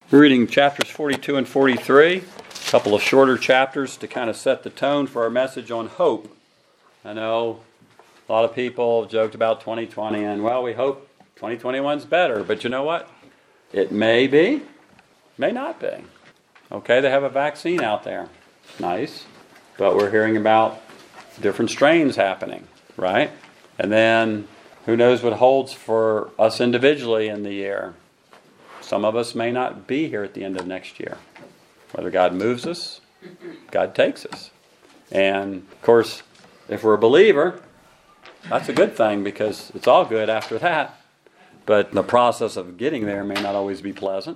We're reading chapters 42 and 43, a couple of shorter chapters to kind of set the tone for our message on hope. I know a lot of people joked about 2020 and, well, we hope 2021's better, but you know what? It may be, may not be. Okay, they have a vaccine out there. Nice. But we're hearing about different strains happening, right? And then who knows what holds for us individually in the year. Some of us may not be here at the end of next year. Whether God moves us, God takes us. And, of course, if we're a believer, that's a good thing because it's all good after that. But the process of getting there may not always be pleasant.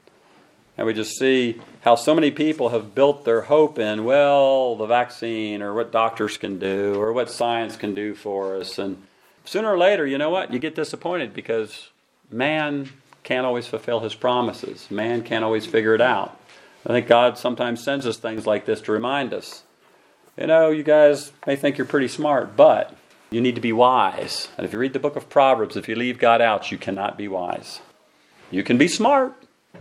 And we just see how so many people have built their hope in, well, the vaccine or what doctors can do or what science can do for us. And sooner or later, you know what? You get disappointed because man can't always fulfill his promises. Man can't always figure it out. I think God sometimes sends us things like this to remind us. You know, you guys may think you're pretty smart, but you need to be wise. And if you read the book of Proverbs, if you leave God out, you cannot be wise. You can be smart.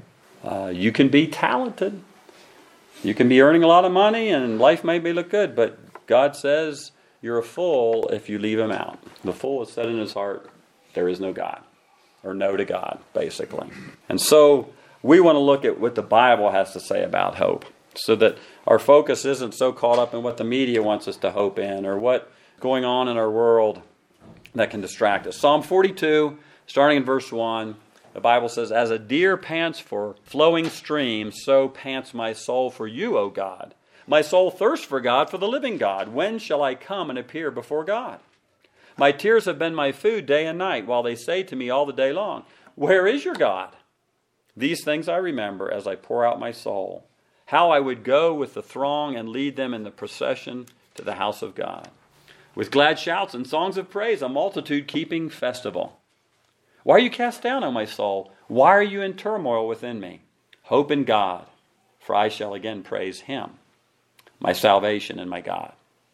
You can be talented. You can be earning a lot of money and life may look good, but God says you're a fool if you leave him out. The fool has said in his heart, there is no God. Or no to God, basically. And so we want to look at what the Bible has to say about hope so that our focus isn't so caught up in what the media wants us to hope in or what's going on in our world that can distract us. Psalm 42, starting in verse 1, the Bible says, as a deer pants for flowing streams, so pants my soul for you, O God. My soul thirsts for God, for the living God. When shall I come and appear before God? My tears have been my food day and night, while they say to me all the day long, where is your God? These things I remember as I pour out my soul, how I would go with the throng and lead them in the procession to the house of God. With glad shouts and songs of praise, a multitude keeping festival. Why are you cast down, O my soul? Why are you in turmoil within me? Hope in God, for I shall again praise him, my salvation and my God.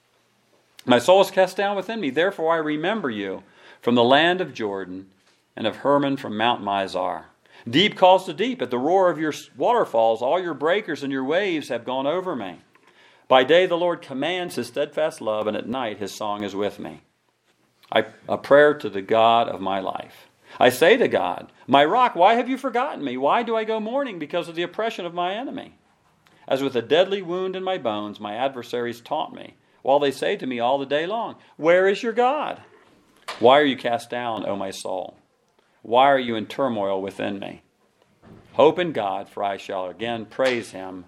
My soul is cast down within me, therefore I remember you from the land of Jordan and of Hermon from Mount Mizar. Deep calls to deep at the roar of your waterfalls. All your breakers and your waves have gone over me. By day the Lord commands his steadfast love, and at night his song is with me. A prayer to the God of my life. I say to God, my rock, why have you forgotten me? Why do I go mourning because of the oppression of my enemy? As with a deadly wound in my bones, my adversaries taunt me, while they say to me all the day long, where is your God? Why are you cast down, O my soul? Why are you in turmoil within me? Hope in God, for I shall again praise him,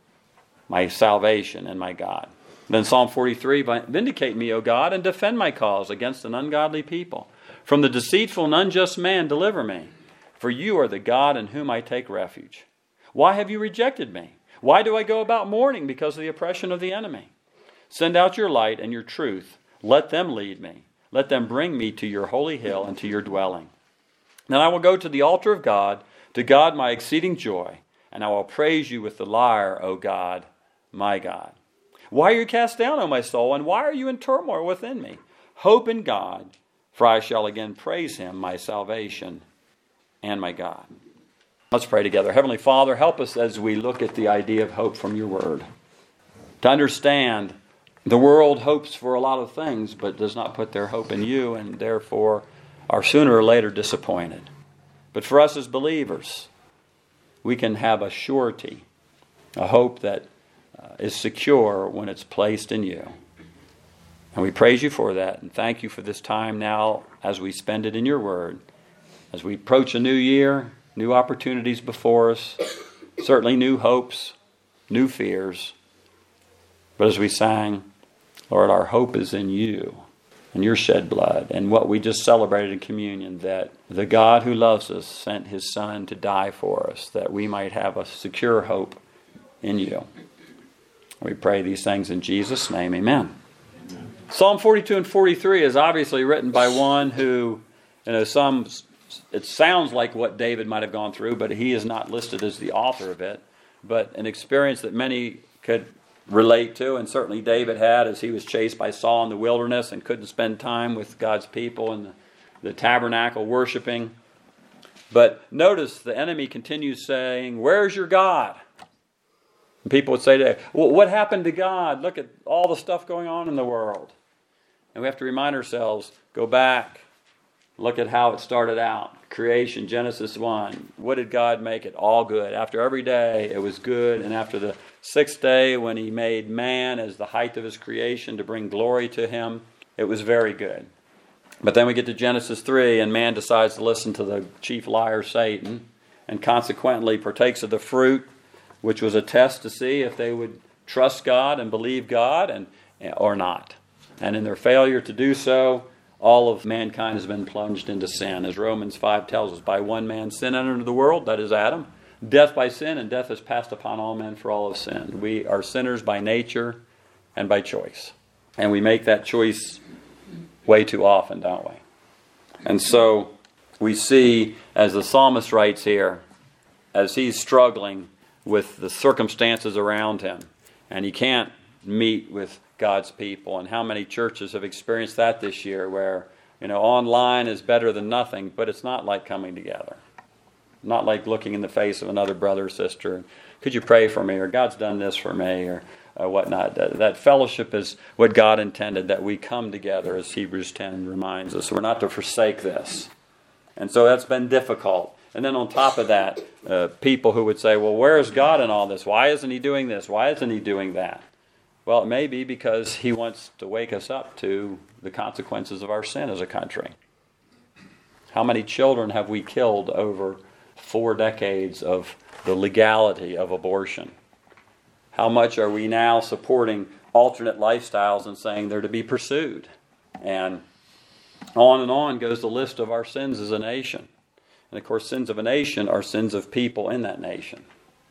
my salvation and my God. Then Psalm 43, vindicate me, O God, and defend my cause against an ungodly people. From the deceitful and unjust man deliver me, for you are the God in whom I take refuge. Why have you rejected me? Why do I go about mourning because of the oppression of the enemy? Send out your light and your truth. Let them lead me. Let them bring me to your holy hill and to your dwelling. Then I will go to the altar of God, to God my exceeding joy, and I will praise you with the lyre, O God, my God. Why are you cast down, O my soul, and why are you in turmoil within me? Hope in God, for I shall again praise him, my salvation and my God. Let's pray together. Heavenly Father, help us as we look at the idea of hope from your word. To understand the world hopes for a lot of things, but does not put their hope in you, and therefore are sooner or later disappointed. But for us as believers, we can have a surety, a hope that is secure when it's placed in you. And we praise you for that, and thank you for this time now as we spend it in your word. As we approach a new year, new opportunities before us, certainly new hopes, new fears. But as we sang, Lord, our hope is in you and your shed blood and what we just celebrated in communion, that the God who loves us sent his Son to die for us, that we might have a secure hope in you. We pray these things in Jesus' name, amen. Psalm 42 and 43 is obviously written by one who, it sounds like what David might have gone through, but he is not listed as the author of it, but an experience that many could relate to, and certainly David had, as he was chased by Saul in the wilderness and couldn't spend time with God's people in the tabernacle worshiping. But notice the enemy continues saying, where's your God? And people would say today, well, what happened to God? Look at all the stuff going on in the world. And we have to remind ourselves, go back, look at how it started out. Creation, Genesis 1. What did God make it? All good. After every day, it was good. And after the sixth day, when he made man as the height of his creation to bring glory to him, it was very good. But then we get to Genesis 3, and man decides to listen to the chief liar, Satan, and consequently partakes of the fruit, which was a test to see if they would trust God and believe God or not. And in their failure to do so, all of mankind has been plunged into sin. As Romans 5 tells us, by one man sin entered the world, that is Adam, death by sin, and death has passed upon all men for all of sin. We are sinners by nature and by choice. And we make that choice way too often, don't we? And so we see, as the psalmist writes here, as he's struggling with the circumstances around him, and he can't meet with God's people, and how many churches have experienced that this year, where online is better than nothing, but it's not like coming together. Not like looking in the face of another brother or sister. Could you pray for me? Or God's done this for me, or whatnot. That fellowship is what God intended, that we come together, as Hebrews 10 reminds us. We're not to forsake this. And so that's been difficult. And then on top of that, people who would say, well, where is God in all this? Why isn't he doing this? Why isn't he doing that? Well, it may be because he wants to wake us up to the consequences of our sin as a country. How many children have we killed over 4 decades of the legality of abortion? How much are we now supporting alternate lifestyles and saying they're to be pursued? And on goes the list of our sins as a nation. And of course, sins of a nation are sins of people in that nation.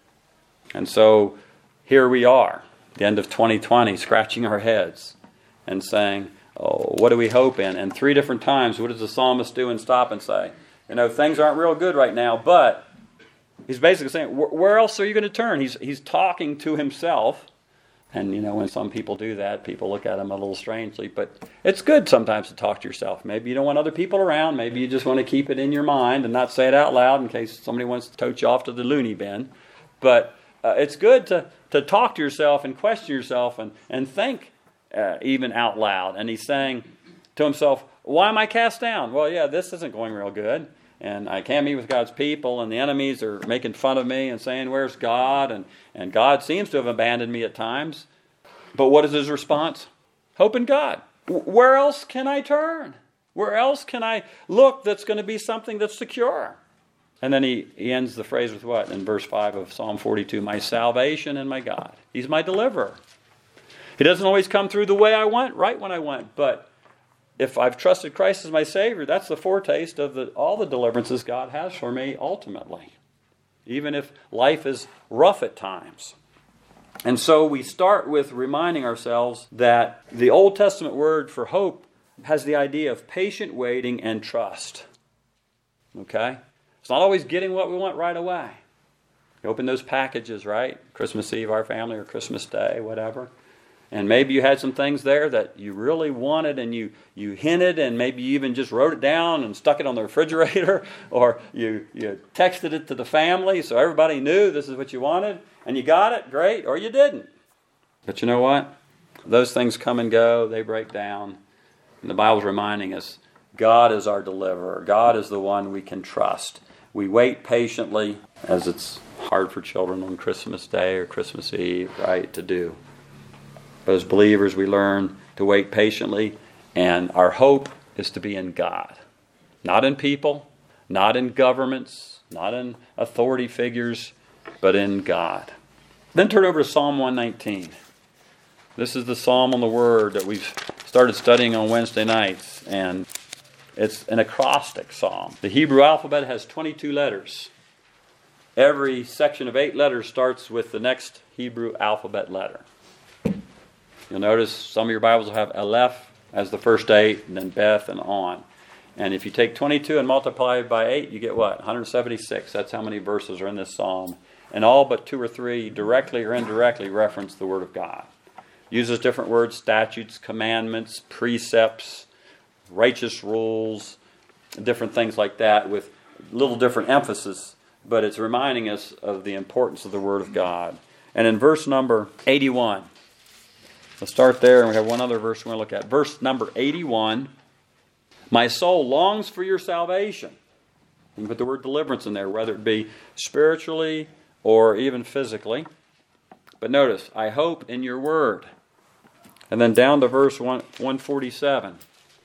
And so here we are, the end of 2020, scratching our heads and saying, oh, what do we hope in? And 3 different times, what does the psalmist do and stop and say? Things aren't real good right now, but he's basically saying, where else are you going to turn? He's talking to himself. And, when some people do that, people look at him a little strangely. But it's good sometimes to talk to yourself. Maybe you don't want other people around. Maybe you just want to keep it in your mind and not say it out loud in case somebody wants to tote you off to the loony bin. But it's good to talk to yourself and question yourself and think even out loud. And he's saying to himself, why am I cast down? Well, yeah, this isn't going real good. And I can't meet with God's people, and the enemies are making fun of me and saying, where's God? And God seems to have abandoned me at times. But what is his response? Hope in God. Where else can I turn? Where else can I look that's going to be something that's secure? And then he ends the phrase with what? In verse 5 of Psalm 42, my salvation and my God. He's my deliverer. He doesn't always come through the way I want, right when I want, but if I've trusted Christ as my Savior, that's the foretaste of all the deliverances God has for me ultimately, even if life is rough at times. And so we start with reminding ourselves that the Old Testament word for hope has the idea of patient waiting and trust. Okay? It's not always getting what we want right away. You open those packages, right? Christmas Eve, our family, or Christmas Day, whatever. And maybe you had some things there that you really wanted and you hinted, and maybe you even just wrote it down and stuck it on the refrigerator, or you texted it to the family so everybody knew this is what you wanted, and you got it, great, or you didn't. But you know what? Those things come and go, they break down. And the Bible's reminding us, God is our deliverer. God is the one we can trust. We wait patiently, as it's hard for children on Christmas Day or Christmas Eve, right, to do. But as believers, we learn to wait patiently, and our hope is to be in God. Not in people, not in governments, not in authority figures, but in God. Then turn over to Psalm 119. This is the Psalm on the Word that we've started studying on Wednesday nights, and it's an acrostic psalm. The Hebrew alphabet has 22 letters. Every section of 8 letters starts with the next Hebrew alphabet letter. You'll notice some of your Bibles will have Aleph as the first 8, and then Beth and on. And if you take 22 and multiply it by 8, you get what? 176. That's how many verses are in this psalm. And all but 2 or 3 directly or indirectly reference the Word of God. Uses different words, statutes, commandments, precepts, righteous rules, different things like that, with little different emphasis, but it's reminding us of the importance of the Word of God. And in verse number 81, let's start there, and we have one other verse we're going to look at. Verse number 81, my soul longs for your salvation. You can put the word deliverance in there, whether it be spiritually or even physically. But notice, I hope in your word. And then down to verse 147.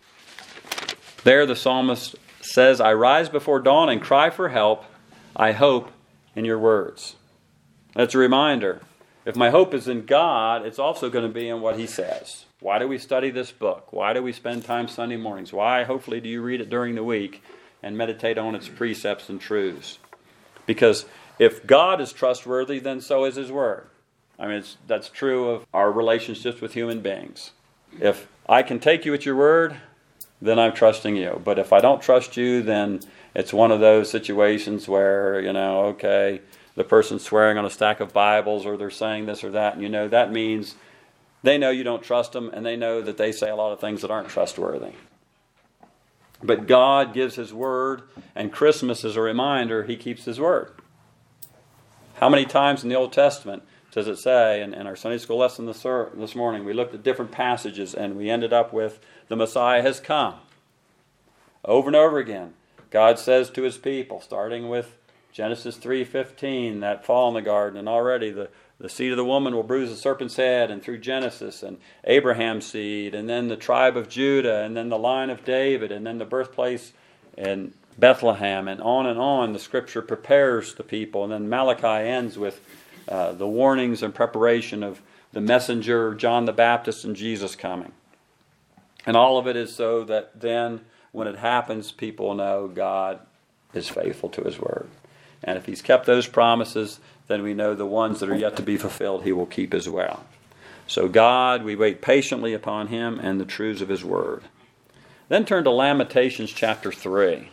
There the psalmist says, I rise before dawn and cry for help. I hope in your words. That's a reminder. If my hope is in God, it's also going to be in what He says. Why do we study this book? Why do we spend time Sunday mornings? Why, hopefully, do you read it during the week and meditate on its precepts and truths? Because if God is trustworthy, then so is His Word. I mean, that's true of our relationships with human beings. If I can take you at your word, then I'm trusting you. But if I don't trust you, then it's one of those situations where, okay, the person's swearing on a stack of Bibles, or they're saying this or that, and that means they know you don't trust them, and they know that they say a lot of things that aren't trustworthy. But God gives His word, and Christmas is a reminder He keeps His word. How many times in the Old Testament does it say, in our Sunday school lesson this morning, we looked at different passages, and we ended up with the Messiah has come. Over and over again, God says to His people, starting with Genesis 3:15, that fall in the garden, and already the seed of the woman will bruise the serpent's head, and through Genesis, and Abraham's seed, and then the tribe of Judah, and then the line of David, and then the birthplace in Bethlehem, and on, the Scripture prepares the people. And then Malachi ends with the warnings and preparation of the messenger, John the Baptist, and Jesus coming. And all of it is so that then, when it happens, people know God is faithful to His word. And if He's kept those promises, then we know the ones that are yet to be fulfilled He will keep as well. So God, we wait patiently upon Him and the truths of His word. Then turn to Lamentations chapter 3.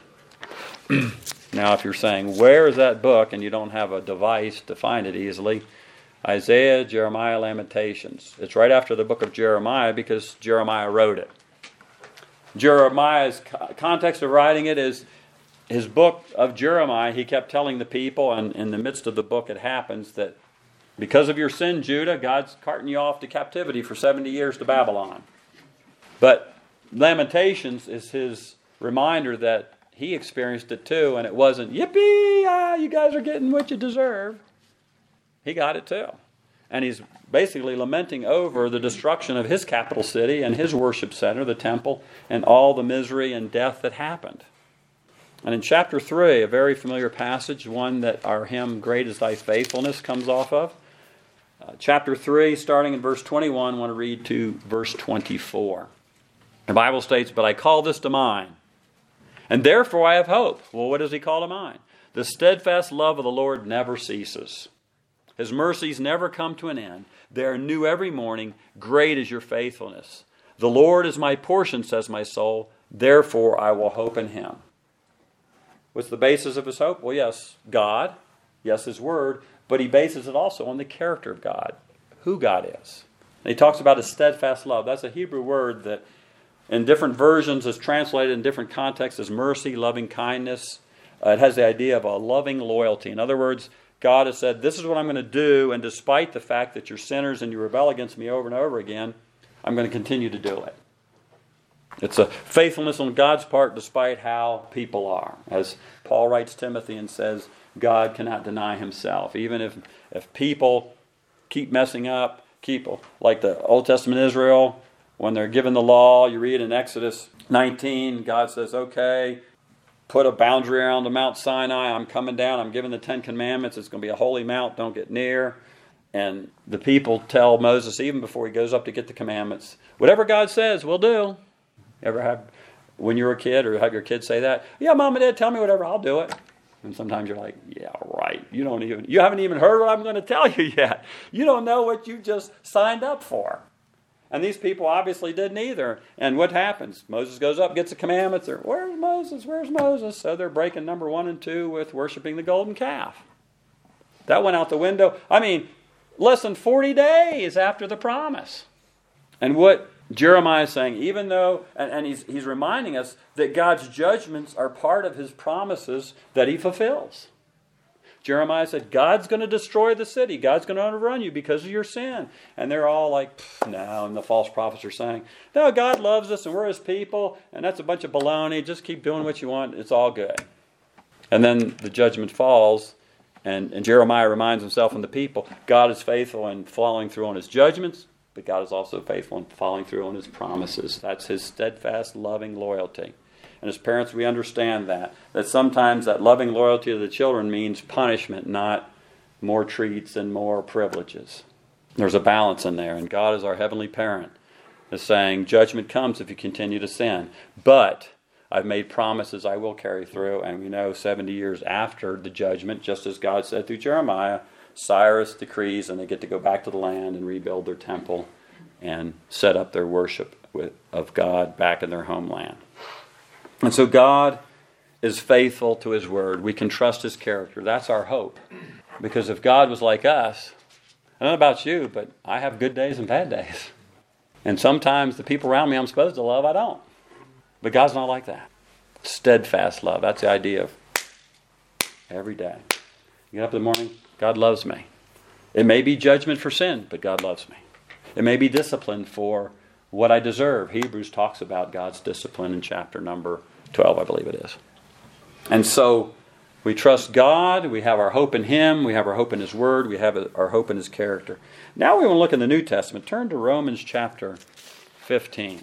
Now, if you're saying, where is that book, and you don't have a device to find it easily, Isaiah, Jeremiah, Lamentations. It's right after the book of Jeremiah because Jeremiah wrote it. Jeremiah's context of writing it is his book of Jeremiah. He kept telling the people, and in the midst of the book it happens, that because of your sin, Judah, God's carting you off to captivity for 70 years to Babylon. But Lamentations is his reminder that he experienced it too, and it wasn't, yippee, you guys are getting what you deserve. He got it too. And he's basically lamenting over the destruction of his capital city and his worship center, the temple, and all the misery and death that happened. And in chapter 3, a very familiar passage, one that our hymn, Great is Thy Faithfulness, comes off of. Chapter 3, starting in verse 21, I want to read to verse 24. The Bible states, but I call this to mind, and therefore I have hope. Well, what does he call to mind? The steadfast love of the Lord never ceases. His mercies never come to an end. They are new every morning. Great is your faithfulness. The Lord is my portion, says my soul. Therefore I will hope in Him. What's the basis of his hope? Well, yes, God. Yes, His Word. But he bases it also on the character of God, who God is. And he talks about His steadfast love. That's a Hebrew word that in different versions is translated in different contexts as mercy, loving kindness. It has the idea of a loving loyalty. In other words, God has said, this is what I'm going to do, and despite the fact that you're sinners and you rebel against me over and over again, I'm going to continue to do it. It's a faithfulness on God's part despite how people are. As Paul writes Timothy and says, God cannot deny Himself. Even if people keep messing up, like the Old Testament Israel, when they're given the law, you read in Exodus 19, God says, okay, put a boundary around the Mount Sinai. I'm coming down. I'm giving the 10 Commandments. It's going to be a holy mount. Don't get near. And the people tell Moses, even before he goes up to get the commandments, whatever God says, we'll do. Ever have, when you're a kid, or have your kids say that? Yeah, Mom and Dad, tell me whatever. I'll do it. And sometimes you're like, yeah, right. You haven't even heard what I'm going to tell you yet. You don't know what you just signed up for. And these people obviously didn't either. And what happens? Moses goes up, gets the commandments. They're, where's Moses? Where's Moses? So they're breaking number 1 and 2 with worshiping the golden calf. That went out the window. I mean, less than 40 days after the promise. And what Jeremiah is saying, even though, and he's reminding us that God's judgments are part of his promises that he fulfills. Jeremiah said, God's going to destroy the city. God's going to overrun you because of your sin. And they're all like, no. And the false prophets are saying, no, God loves us and we're his people. And that's a bunch of baloney. Just keep doing what you want. It's all good. And then the judgment falls. And Jeremiah reminds himself and the people, God is faithful in following through on his judgments. But God is also faithful in following through on his promises. That's his steadfast, loving loyalty. And as parents, we understand that sometimes that loving loyalty to the children means punishment, not more treats and more privileges. There's a balance in there, and God is our heavenly parent, is saying judgment comes if you continue to sin. But I've made promises I will carry through, and we know 70 years after the judgment, just as God said through Jeremiah, Cyrus decrees, and they get to go back to the land and rebuild their temple and set up their worship of God back in their homeland. And so God is faithful to his word. We can trust his character. That's our hope. Because if God was like us, I don't know about you, but I have good days and bad days. And sometimes the people around me I'm supposed to love, I don't. But God's not like that. Steadfast love. That's the idea of every day. You get up in the morning, God loves me. It may be judgment for sin, but God loves me. It may be discipline for what I deserve. Hebrews talks about God's discipline in chapter number 12, I believe it is. And so we trust God. We have our hope in him. We have our hope in his word. We have our hope in his character. Now we want to look in the New Testament. Turn to Romans chapter 15.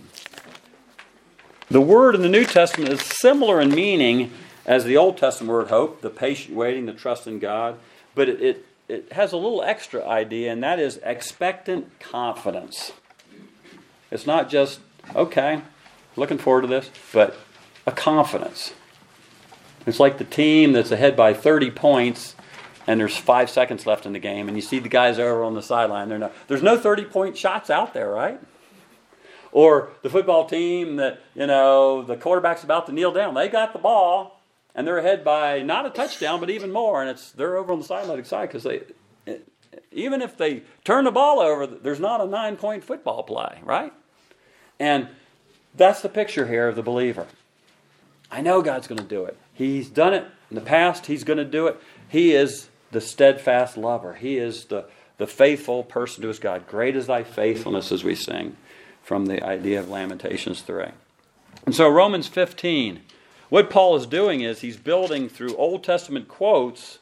The word in the New Testament is similar in meaning as the Old Testament word hope, the patient waiting, the trust in God. But it has a little extra idea, and that is expectant confidence. It's not just, okay, looking forward to this, but a confidence. It's like the team that's ahead by 30 points and there's 5 seconds left in the game and you see the guys over on the sideline. There's no 30-point shots out there, right? Or the football team that, the quarterback's about to kneel down. They got the ball and they're ahead by not a touchdown, but even more. And they're over on the sideline excited because even if they turn the ball over, there's not a 9-point football play, right? And that's the picture here of the believer. I know God's going to do it. He's done it in the past. He's going to do it. He is the steadfast lover. He is the faithful person to his God. Great is thy faithfulness, as we sing from the idea of Lamentations 3. And so Romans 15, what Paul is doing is he's building through Old Testament quotes.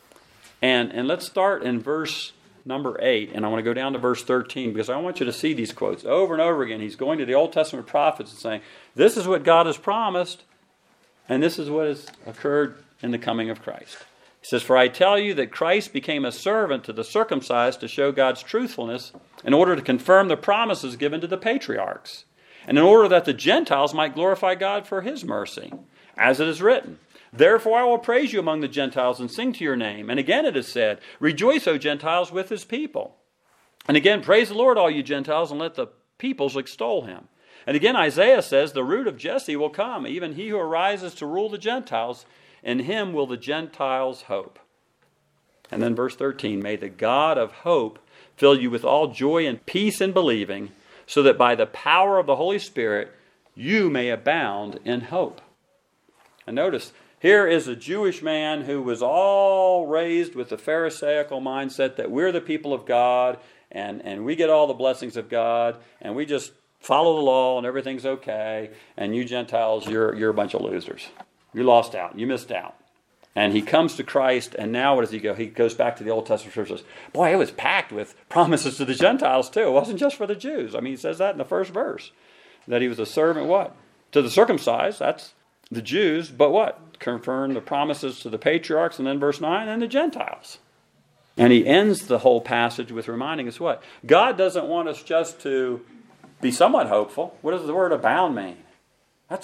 And let's start in verse number 8, and I want to go down to verse 13 because I want you to see these quotes over and over again. He's going to the Old Testament prophets and saying, this is what God has promised, and this is what has occurred in the coming of Christ. He says, for I tell you that Christ became a servant to the circumcised to show God's truthfulness in order to confirm the promises given to the patriarchs, and in order that the Gentiles might glorify God for his mercy, as it is written, therefore I will praise you among the Gentiles and sing to your name. And again it is said, rejoice, O Gentiles, with his people. And again, praise the Lord, all you Gentiles, and let the peoples extol him. And again, Isaiah says, the root of Jesse will come, even he who arises to rule the Gentiles. In him will the Gentiles hope. And then verse 13, may the God of hope fill you with all joy and peace in believing, so that by the power of the Holy Spirit you may abound in hope. And notice, here is a Jewish man who was all raised with the Pharisaical mindset that we're the people of God and we get all the blessings of God and we just follow the law and everything's okay, and you Gentiles, you're a bunch of losers. You lost out. You missed out. And he comes to Christ, and now what does he go? He goes back to the Old Testament scriptures. Boy, it was packed with promises to the Gentiles too. It wasn't just for the Jews. I mean, he says that in the first verse, that he was a servant, what? To the circumcised, that's the Jews, but what? Confirm the promises to the patriarchs, and then verse 9, and the Gentiles. And he ends the whole passage with reminding us what? God doesn't want us just to be somewhat hopeful. What does the word abound mean? That's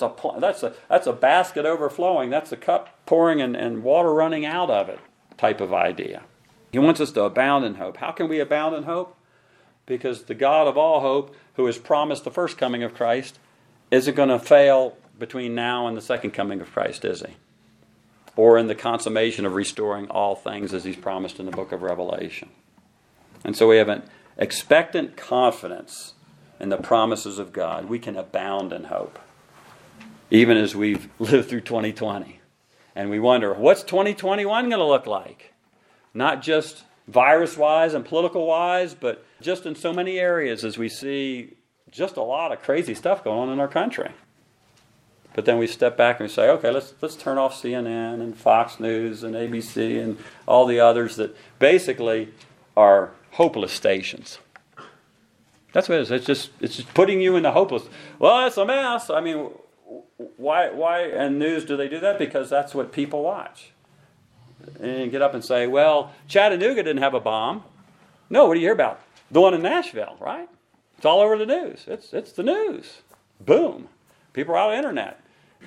a basket overflowing. That's a cup pouring and water running out of it type of idea. He wants us to abound in hope. How can we abound in hope? Because the God of all hope, who has promised the first coming of Christ, isn't going to fail between now and the second coming of Christ, is he? Or in the consummation of restoring all things as he's promised in the book of Revelation. And so we have an expectant confidence and the promises of God, we can abound in hope. Even as we've lived through 2020. And we wonder, what's 2021 going to look like? Not just virus-wise and political-wise, but just in so many areas as we see just a lot of crazy stuff going on in our country. But then we step back and we say, okay, let's turn off CNN and Fox News and ABC and all the others that basically are hopeless stations. That's what it is. It's just putting you in the hopeless. Well, it's a mess. I mean, why in news do they do that? Because that's what people watch. And get up and say, well, Chattanooga didn't have a bomb. No, what do you hear about? The one in Nashville, right? It's all over the news. It's the news. Boom. People are out on the internet.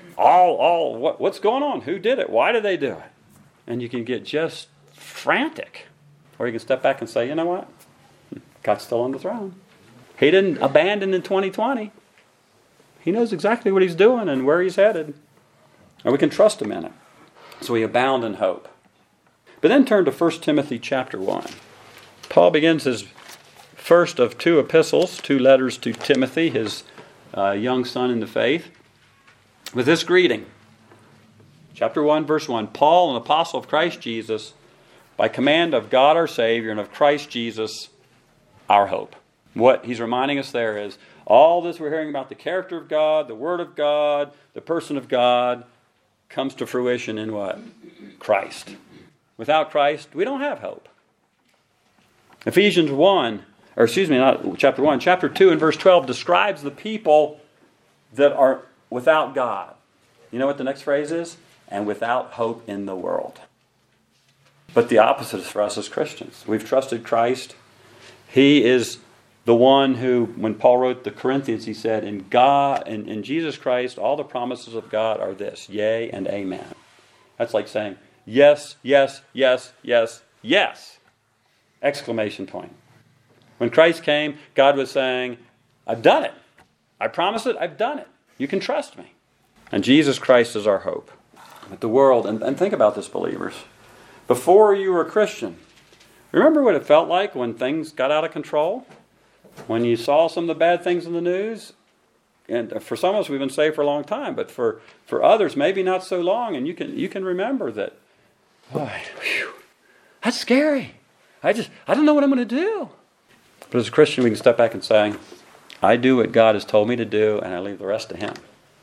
What's going on? Who did it? Why did they do it? And you can get just frantic. Or you can step back and say, you know what? God's still on the throne. He didn't abandon in 2020. He knows exactly what he's doing and where he's headed. And we can trust him in it. So we abound in hope. But then turn to 1 Timothy chapter 1. Paul begins his first of two epistles, two letters to Timothy, his young son in the faith, with this greeting. Chapter 1, verse 1. Paul, an apostle of Christ Jesus, by command of God our Savior and of Christ Jesus, our hope. What he's reminding us there is all this we're hearing about the character of God, the Word of God, the person of God, comes to fruition in what? Christ. Without Christ, we don't have hope. Ephesians 1, or excuse me, not chapter 1, chapter 2 and verse 12 describes the people that are without God. You know what the next phrase is? And without hope in the world. But the opposite is for us as Christians. We've trusted Christ. He is the one who, when Paul wrote the Corinthians, he said, in God, in Jesus Christ, all the promises of God are this, yea and amen. That's like saying, yes, yes, yes, yes, yes! Exclamation point. When Christ came, God was saying, I've done it. I promise it, I've done it. You can trust me. And Jesus Christ is our hope. But the world, and think about this, believers. Before you were a Christian, remember what it felt like when things got out of control? When you saw some of the bad things in the news? And for some of us, we've been saved for a long time, but for others, maybe not so long. And you can remember that, boy, that's scary. I don't know what I'm going to do. But as a Christian, we can step back and say, I do what God has told me to do, and I leave the rest to Him.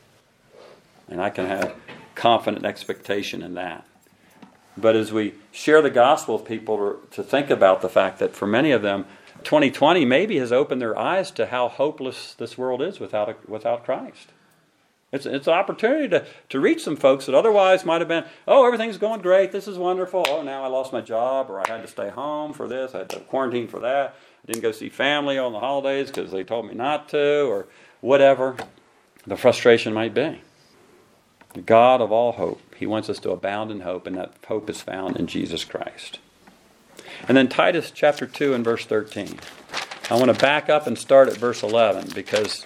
And I can have confident expectation in that. But as we share the gospel with people to think about the fact that for many of them, 2020 maybe has opened their eyes to how hopeless this world is without Christ. It's an opportunity to reach some folks that otherwise might have been, oh, everything's going great, this is wonderful, oh, now I lost my job, or I had to stay home for this, I had to quarantine for that, I didn't go see family on the holidays because they told me not to, or whatever the frustration might be. The God of all hope, He wants us to abound in hope, and that hope is found in Jesus Christ. And then Titus chapter 2 and verse 13. I want to back up and start at verse 11 because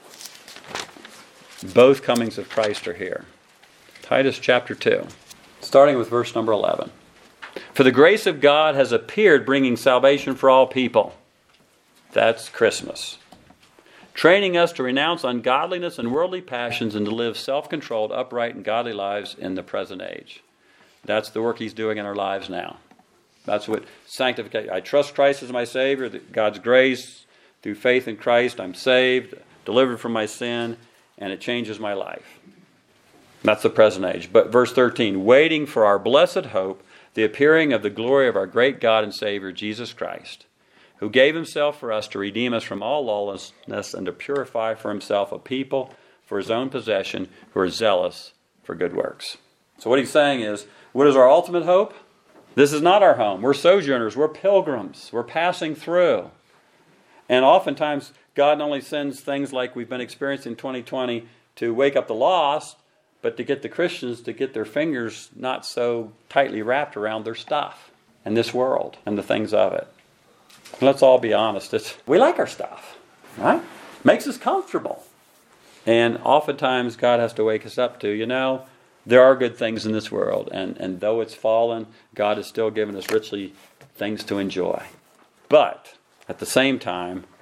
both comings of Christ are here. Titus chapter 2, starting with verse number 11. For the grace of God has appeared, bringing salvation for all people. That's Christmas. Training us to renounce ungodliness and worldly passions and to live self-controlled, upright, and godly lives in the present age. That's the work He's doing in our lives now. That's what sanctification. I trust Christ as my Savior, God's grace, through faith in Christ, I'm saved, delivered from my sin, and it changes my life. That's the present age. But verse 13, waiting for our blessed hope, the appearing of the glory of our great God and Savior, Jesus Christ, who gave Himself for us to redeem us from all lawlessness and to purify for Himself a people for His own possession who are zealous for good works. So what he's saying is, what is our ultimate hope? This is not our home. We're sojourners. We're pilgrims. We're passing through. And oftentimes, God not only sends things like we've been experiencing in 2020 to wake up the lost, but to get the Christians to get their fingers not so tightly wrapped around their stuff and this world and the things of it. Let's all be honest. We like our stuff, right? Makes us comfortable. And oftentimes, God has to wake us up to, there are good things in this world, and though it's fallen, God has still given us richly things to enjoy. But, at the same time,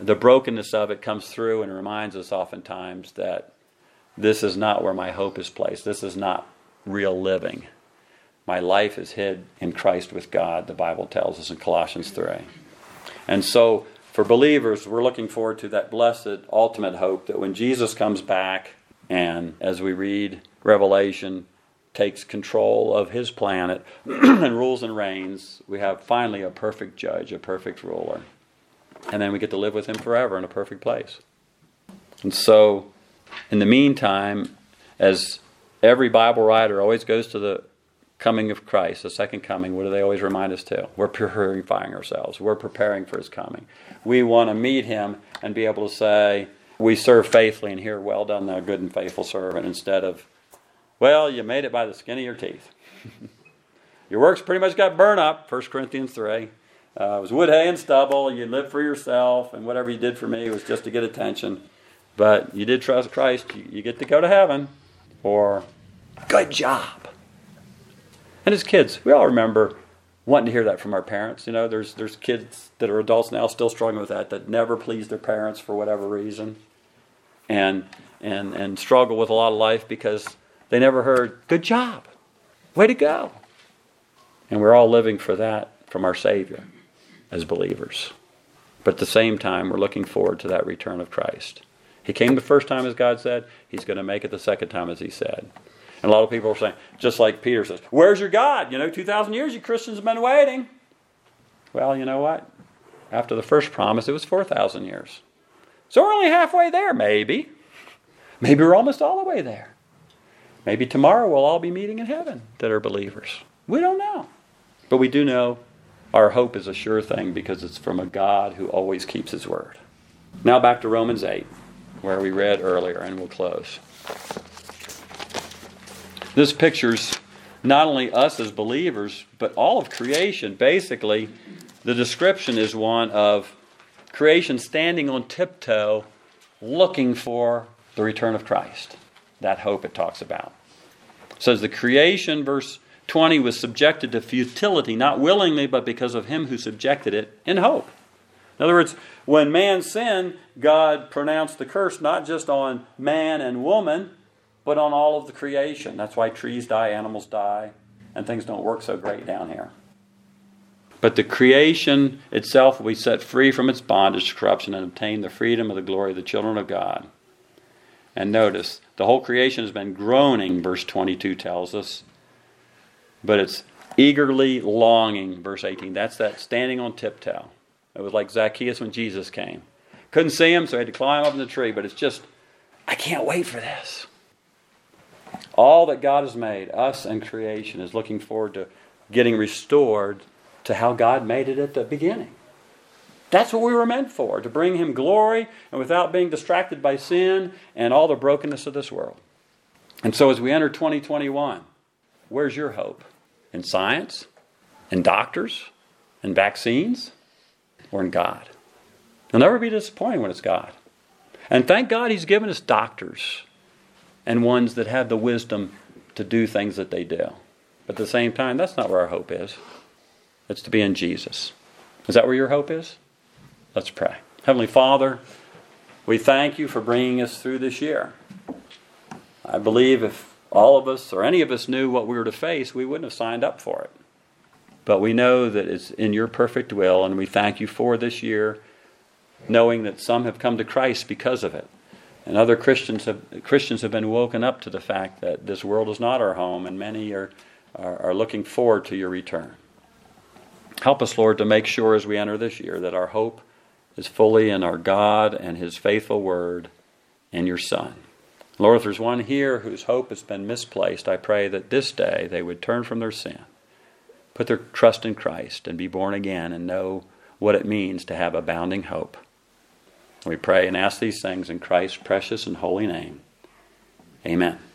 the brokenness of it comes through and reminds us oftentimes that this is not where my hope is placed. This is not real living. My life is hid in Christ with God, the Bible tells us in Colossians 3. And so, for believers, we're looking forward to that blessed ultimate hope that when Jesus comes back and, as we read Revelation, takes control of his planet and rules and reigns, we have finally a perfect judge, a perfect ruler. And then we get to live with him forever in a perfect place. And so, in the meantime, as every Bible writer always goes to the coming of Christ, the second coming, what do they always remind us to? We're purifying ourselves. We're preparing for his coming. We want to meet him and be able to say, we serve faithfully and hear, well done, thou good and faithful servant, instead of, well, you made it by the skin of your teeth. Your works pretty much got burned up, 1 Corinthians 3. It was wood, hay, and stubble. You lived for yourself, and whatever you did for me was just to get attention. But you did trust Christ, you get to go to heaven. Or, good job. And as kids, we all remember wanting to hear that from our parents. You know, there's kids that are adults now still struggling with that never pleased their parents for whatever reason. And struggle with a lot of life because they never heard, good job, way to go. And we're all living for that from our Savior as believers. But at the same time, we're looking forward to that return of Christ. He came the first time, as God said. He's going to make it the second time, as he said. And a lot of people are saying, just like Peter says, where's your God? 2,000 years you Christians have been waiting. Well, you know what? After the first promise, it was 4,000 years. So we're only halfway there, maybe. Maybe we're almost all the way there. Maybe tomorrow we'll all be meeting in heaven that are believers. We don't know. But we do know our hope is a sure thing because it's from a God who always keeps his word. Now back to Romans 8, where we read earlier, and we'll close. This pictures not only us as believers, but all of creation. Basically, the description is one of creation standing on tiptoe, looking for the return of Christ. That hope it talks about. It says the creation, verse 20, was subjected to futility, not willingly, but because of him who subjected it in hope. In other words, when man sinned, God pronounced the curse not just on man and woman, but on all of the creation. That's why trees die, animals die, and things don't work so great down here. But the creation itself will be set free from its bondage to corruption and obtain the freedom of the glory of the children of God. And notice, the whole creation has been groaning, verse 22 tells us, but it's eagerly longing, verse 18. That's that standing on tiptoe. It was like Zacchaeus when Jesus came. Couldn't see him, so he had to climb up in the tree, but it's just, I can't wait for this. All that God has made, us and creation, is looking forward to getting restored to how God made it at the beginning. That's what we were meant for, to bring him glory and without being distracted by sin and all the brokenness of this world. And so as we enter 2021, where's your hope? In science? In doctors? In vaccines? Or in God? You'll never be disappointed when it's God. And thank God he's given us doctors and ones that have the wisdom to do things that they do. But at the same time, that's not where our hope is. It's to be in Jesus. Is that where your hope is? Let's pray. Heavenly Father, we thank you for bringing us through this year. I believe if all of us or any of us knew what we were to face, we wouldn't have signed up for it. But we know that it's in your perfect will, and we thank you for this year, knowing that some have come to Christ because of it. And other Christians have been woken up to the fact that this world is not our home, and many are looking forward to your return. Help us, Lord, to make sure as we enter this year that our hope is fully in our God and his faithful word and your Son. Lord, if there's one here whose hope has been misplaced, I pray that this day they would turn from their sin, put their trust in Christ, and be born again and know what it means to have abounding hope. We pray and ask these things in Christ's precious and holy name. Amen.